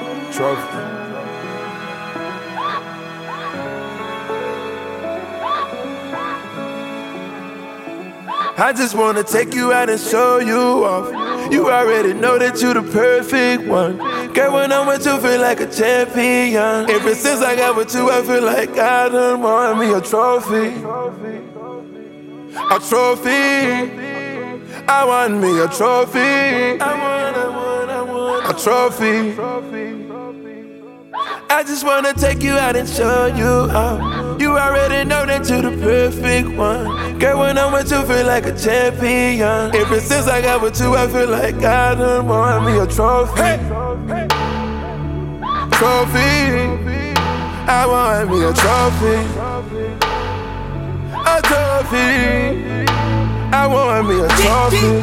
Trophy. I just wanna take you out and show you off. You already know that you the perfect one. Girl, when I'm with you, feel like a champion. Ever since I got with you, I feel like I done won me a trophy. A trophy. I want me a trophy. I want a trophy. I just wanna take you out and show you off. You already know that you the perfect one. Girl, when I'm with you, feel like a champion. Ever since I got with you, I feel like I done won me a trophy. Hey. Trophy. I want me a trophy. A trophy. I want me a trophy.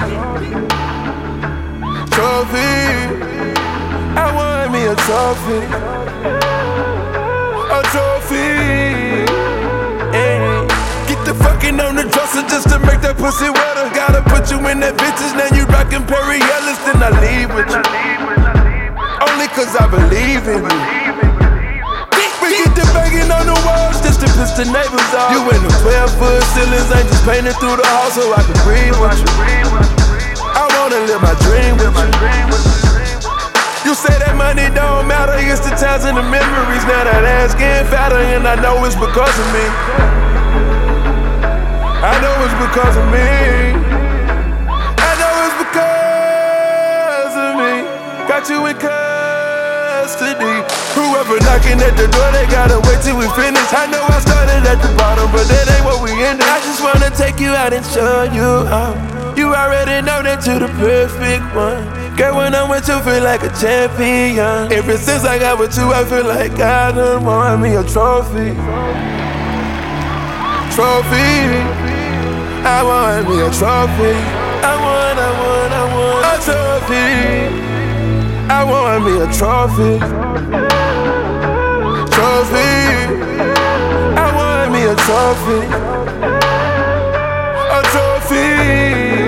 Trophy. I want me a trophy. A trophy. Ay. Get the fucking on the dresser just to make that pussy wetter. Gotta put you in that vintage, now you rockin' Perry Ellis, then I leave with you. Only cause I believe in you. We get the banging on the walls just to piss the neighbors off. You in the 12-foot ceilings, ain't just painted through the house so I can breathe with you. I wanna live my dream with you. You say that money don't matter, it's the times and the memories. Now that ass getting fatter and I know it's because of me. I know it's because of me. I know it's because of me. Got you in custody. Whoever knocking at the door, they gotta wait till we finish. I know I started at the bottom, but that ain't what we ended. I just wanna take you out and show you out. You already know that you the perfect one. Girl, when I'm with you, feel like a champion. Ever since I got with you, I feel like I done won me a trophy. Trophy. I want me a trophy. I want a trophy. I want me a trophy. Trophy. I want me a trophy. A trophy.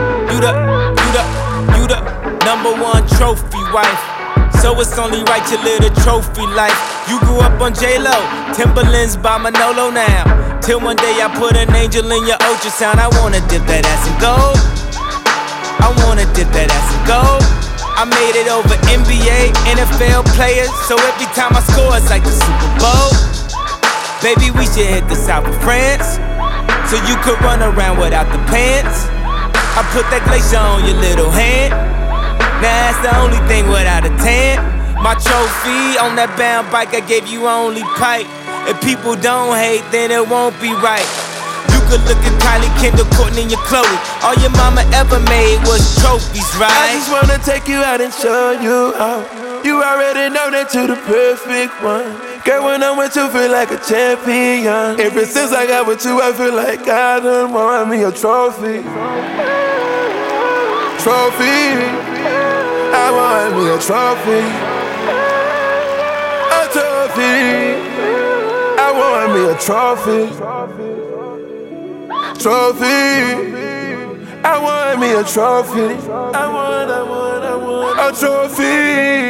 You the #1 trophy wife. So it's only right you live a trophy life. You grew up on J-Lo, Timberlands by Manolo now. Till one day I put an angel in your ultrasound. I wanna dip that ass in gold. I wanna dip that ass in gold. I made it over NBA, NFL players. So every time I score it's like the Super Bowl. Baby, we should hit the south of France, so you could run around without the pants. I put that glacier on your little hand. Now that's the only thing without a tan. My trophy on that bound bike, I gave you only pipe. If people don't hate, then it won't be right. You could look at Kylie, Kendall, Courtney, and your Chloe. All your mama ever made was trophies, right? I just wanna take you out and show you out. You already know that you the perfect one. Girl, when I'm with you, feel like a champion. Ever since I got with you, I feel like I done won me a trophy. Trophy. I want me a trophy. A trophy. I want me a trophy. Trophy. I want me a trophy. I want a trophy.